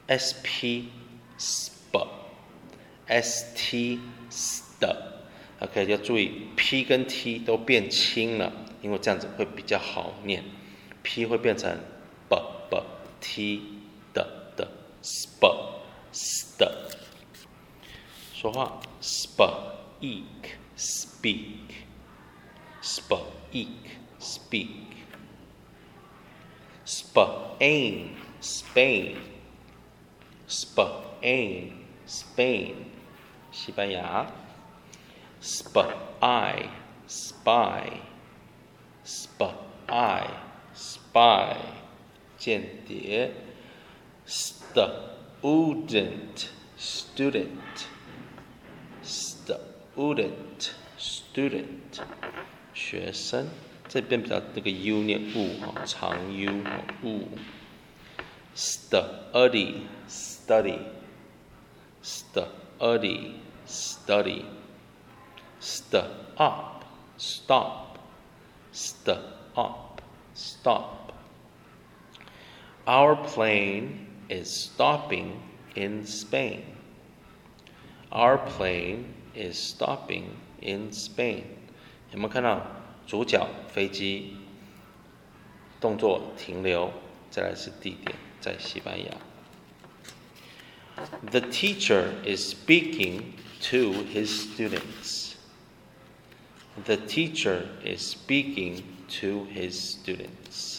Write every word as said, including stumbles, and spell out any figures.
S P sp S T st。OK， 要注意 P 跟 T 都变轻了，因为这样子会比较好念。P 会变成 b b T 的的 sp st。说话 speak speak speak speak Spain Spain Spain Spain 西班牙 spy spy spy spy 间谍 student student student student 学生，这边比较那个 u 念 u 长 u u study study study study stop stop stop stop Our plane is stopping in Spain. Our plane is stopping in Spain. 有没有看到主角飞机动作停留？再来是地点，在西班牙。The teacher is speaking to his students. The teacher is speaking to his students.